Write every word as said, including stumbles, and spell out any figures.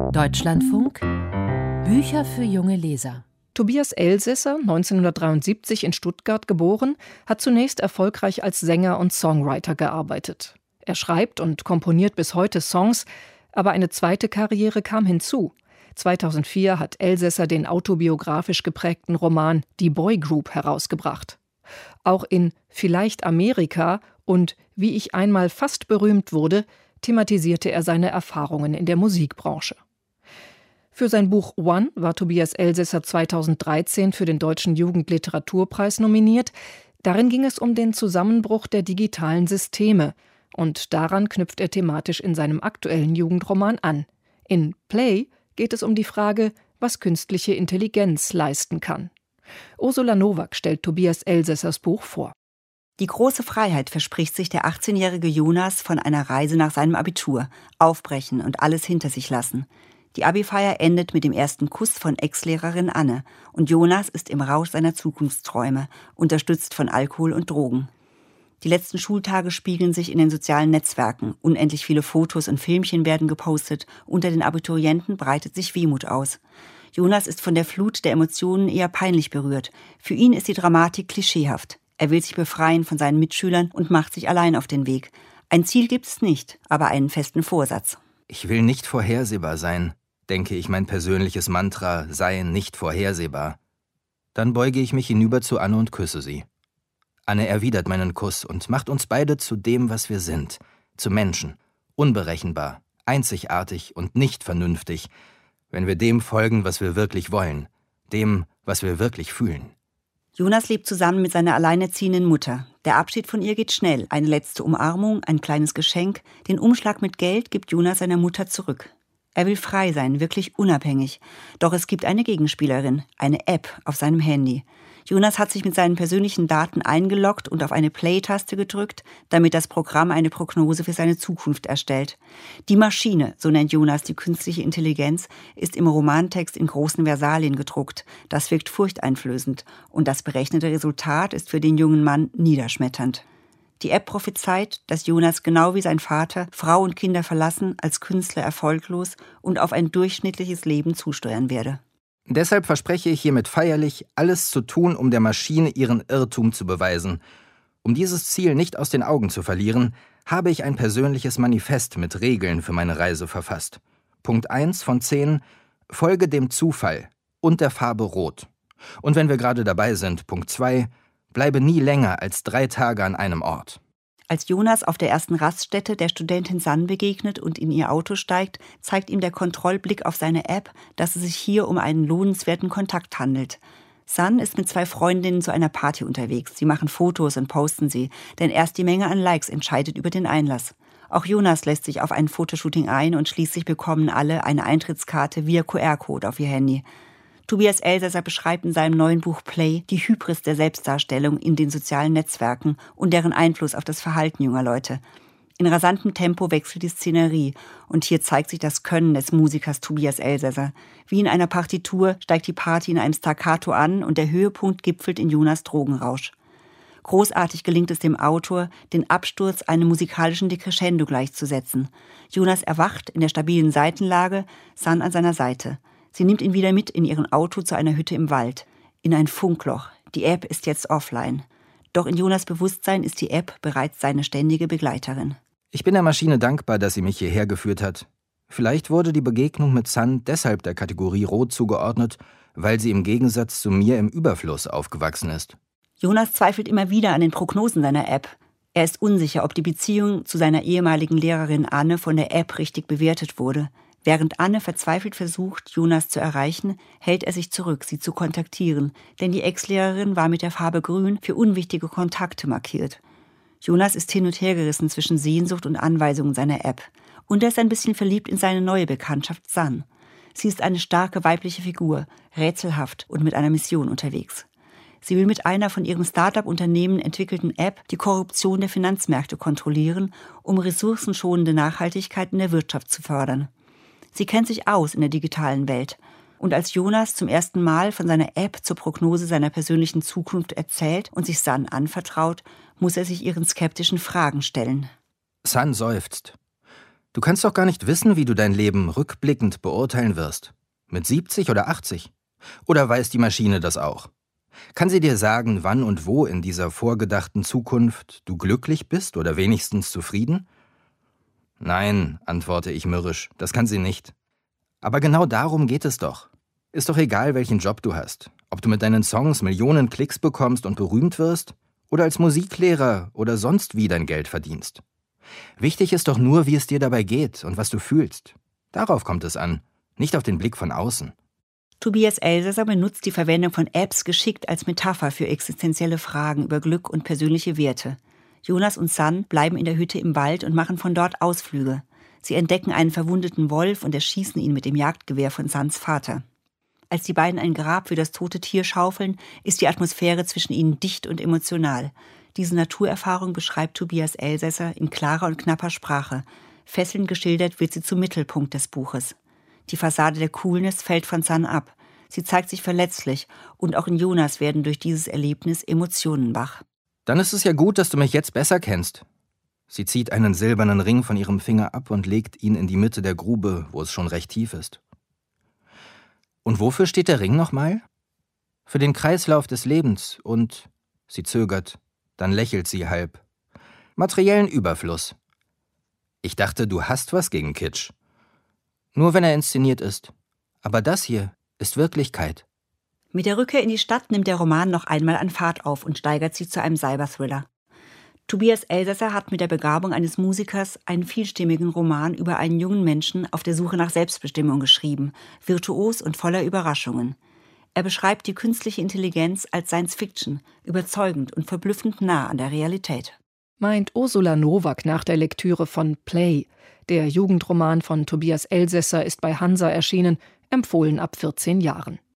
Deutschlandfunk Bücher für junge Leser. Tobias Elsässer, neunzehnhundertdreiundsiebzig in Stuttgart geboren, hat zunächst erfolgreich als Sänger und Songwriter gearbeitet. Er schreibt und komponiert bis heute Songs, aber eine zweite Karriere kam hinzu. zweitausendvier hat Elsässer den autobiografisch geprägten Roman Die Boy Group herausgebracht. Auch in Vielleicht Amerika und Wie ich einmal fast berühmt wurde, thematisierte er seine Erfahrungen in der Musikbranche. Für sein Buch One war Tobias Elsässer zweitausenddreizehn für den Deutschen Jugendliteraturpreis nominiert. Darin ging es um den Zusammenbruch der digitalen Systeme. Und daran knüpft er thematisch in seinem aktuellen Jugendroman an. In Play geht es um die Frage, was künstliche Intelligenz leisten kann. Ursula Nowak stellt Tobias Elsässers Buch vor. Die große Freiheit verspricht sich der achtzehnjährige Jonas von einer Reise nach seinem Abitur. Aufbrechen und alles hinter sich lassen. Die Abi-Feier endet mit dem ersten Kuss von Ex-Lehrerin Anne. Und Jonas ist im Rausch seiner Zukunftsträume, unterstützt von Alkohol und Drogen. Die letzten Schultage spiegeln sich in den sozialen Netzwerken. Unendlich viele Fotos und Filmchen werden gepostet. Unter den Abiturienten breitet sich Wehmut aus. Jonas ist von der Flut der Emotionen eher peinlich berührt. Für ihn ist die Dramatik klischeehaft. Er will sich befreien von seinen Mitschülern und macht sich allein auf den Weg. Ein Ziel gibt es nicht, aber einen festen Vorsatz. Ich will nicht vorhersehbar sein, denke ich, mein persönliches Mantra sei nicht vorhersehbar. Dann beuge ich mich hinüber zu Anne und küsse sie. Anne erwidert meinen Kuss und macht uns beide zu dem, was wir sind, zu Menschen, unberechenbar, einzigartig und nicht vernünftig, wenn wir dem folgen, was wir wirklich wollen, dem, was wir wirklich fühlen. Jonas lebt zusammen mit seiner alleinerziehenden Mutter. Der Abschied von ihr geht schnell. Eine letzte Umarmung, ein kleines Geschenk. Den Umschlag mit Geld gibt Jonas seiner Mutter zurück. Er will frei sein, wirklich unabhängig. Doch es gibt eine Gegenspielerin, eine App auf seinem Handy. Jonas hat sich mit seinen persönlichen Daten eingeloggt und auf eine Play-Taste gedrückt, damit das Programm eine Prognose für seine Zukunft erstellt. Die Maschine, so nennt Jonas die künstliche Intelligenz, ist im Romantext in großen Versalien gedruckt. Das wirkt furchteinflößend und das berechnete Resultat ist für den jungen Mann niederschmetternd. Die App prophezeit, dass Jonas genau wie sein Vater Frau und Kinder verlassen, als Künstler erfolglos und auf ein durchschnittliches Leben zusteuern werde. Deshalb verspreche ich hiermit feierlich, alles zu tun, um der Maschine ihren Irrtum zu beweisen. Um dieses Ziel nicht aus den Augen zu verlieren, habe ich ein persönliches Manifest mit Regeln für meine Reise verfasst. Punkt eins von zehn, folge dem Zufall und der Farbe Rot. Und wenn wir gerade dabei sind, Punkt zwei, bleibe nie länger als drei Tage an einem Ort. Als Jonas auf der ersten Raststätte der Studentin San begegnet und in ihr Auto steigt, zeigt ihm der Kontrollblick auf seine App, dass es sich hier um einen lohnenswerten Kontakt handelt. San ist mit zwei Freundinnen zu einer Party unterwegs. Sie machen Fotos und posten sie, denn erst die Menge an Likes entscheidet über den Einlass. Auch Jonas lässt sich auf ein Fotoshooting ein und schließlich bekommen alle eine Eintrittskarte via Q R-Code auf ihr Handy. Tobias Elsässer beschreibt in seinem neuen Buch Play die Hybris der Selbstdarstellung in den sozialen Netzwerken und deren Einfluss auf das Verhalten junger Leute. In rasantem Tempo wechselt die Szenerie und hier zeigt sich das Können des Musikers Tobias Elsässer. Wie in einer Partitur steigt die Party in einem Staccato an und der Höhepunkt gipfelt in Jonas Drogenrausch. Großartig gelingt es dem Autor, den Absturz einem musikalischen Decrescendo gleichzusetzen. Jonas erwacht in der stabilen Seitenlage, San an seiner Seite. Sie nimmt ihn wieder mit in ihren Auto zu einer Hütte im Wald. In ein Funkloch. Die App ist jetzt offline. Doch in Jonas Bewusstsein ist die App bereits seine ständige Begleiterin. Ich bin der Maschine dankbar, dass sie mich hierher geführt hat. Vielleicht wurde die Begegnung mit San deshalb der Kategorie Rot zugeordnet, weil sie im Gegensatz zu mir im Überfluss aufgewachsen ist. Jonas zweifelt immer wieder an den Prognosen seiner App. Er ist unsicher, ob die Beziehung zu seiner ehemaligen Lehrerin Anne von der App richtig bewertet wurde. Während Anne verzweifelt versucht, Jonas zu erreichen, hält er sich zurück, sie zu kontaktieren, denn die Ex-Lehrerin war mit der Farbe Grün für unwichtige Kontakte markiert. Jonas ist hin und her gerissen zwischen Sehnsucht und Anweisungen seiner App. Und er ist ein bisschen verliebt in seine neue Bekanntschaft San. Sie ist eine starke weibliche Figur, rätselhaft und mit einer Mission unterwegs. Sie will mit einer von ihrem Start-up-Unternehmen entwickelten App die Korruption der Finanzmärkte kontrollieren, um ressourcenschonende Nachhaltigkeit in der Wirtschaft zu fördern. Sie kennt sich aus in der digitalen Welt. Und als Jonas zum ersten Mal von seiner App zur Prognose seiner persönlichen Zukunft erzählt und sich San anvertraut, muss er sich ihren skeptischen Fragen stellen. San seufzt. Du kannst doch gar nicht wissen, wie du dein Leben rückblickend beurteilen wirst. Mit siebzig oder achtzig? Oder weiß die Maschine das auch? Kann sie dir sagen, wann und wo in dieser vorgedachten Zukunft du glücklich bist oder wenigstens zufrieden? Nein, antworte ich mürrisch, das kann sie nicht. Aber genau darum geht es doch. Ist doch egal, welchen Job du hast. Ob du mit deinen Songs Millionen Klicks bekommst und berühmt wirst oder als Musiklehrer oder sonst wie dein Geld verdienst. Wichtig ist doch nur, wie es dir dabei geht und was du fühlst. Darauf kommt es an, nicht auf den Blick von außen. Tobias Elsässer benutzt die Verwendung von Apps geschickt als Metapher für existenzielle Fragen über Glück und persönliche Werte. Jonas und San bleiben in der Hütte im Wald und machen von dort Ausflüge. Sie entdecken einen verwundeten Wolf und erschießen ihn mit dem Jagdgewehr von Sans Vater. Als die beiden ein Grab für das tote Tier schaufeln, ist die Atmosphäre zwischen ihnen dicht und emotional. Diese Naturerfahrung beschreibt Tobias Elsässer in klarer und knapper Sprache. Fesselnd geschildert wird sie zum Mittelpunkt des Buches. Die Fassade der Coolness fällt von San ab. Sie zeigt sich verletzlich und auch in Jonas werden durch dieses Erlebnis Emotionen wach. Dann ist es ja gut, dass du mich jetzt besser kennst. Sie zieht einen silbernen Ring von ihrem Finger ab und legt ihn in die Mitte der Grube, wo es schon recht tief ist. Und wofür steht der Ring nochmal? Für den Kreislauf des Lebens und, sie zögert, dann lächelt sie halb, materiellen Überfluss. Ich dachte, du hast was gegen Kitsch. Nur wenn er inszeniert ist. Aber das hier ist Wirklichkeit. Mit der Rückkehr in die Stadt nimmt der Roman noch einmal an Fahrt auf und steigert sich zu einem Cyberthriller. Tobias Elsässer hat mit der Begabung eines Musikers einen vielstimmigen Roman über einen jungen Menschen auf der Suche nach Selbstbestimmung geschrieben, virtuos und voller Überraschungen. Er beschreibt die künstliche Intelligenz als Science-Fiction, überzeugend und verblüffend nah an der Realität. Meint Ursula Nowak nach der Lektüre von Play. Der Jugendroman von Tobias Elsässer ist bei Hansa erschienen, empfohlen ab vierzehn Jahren.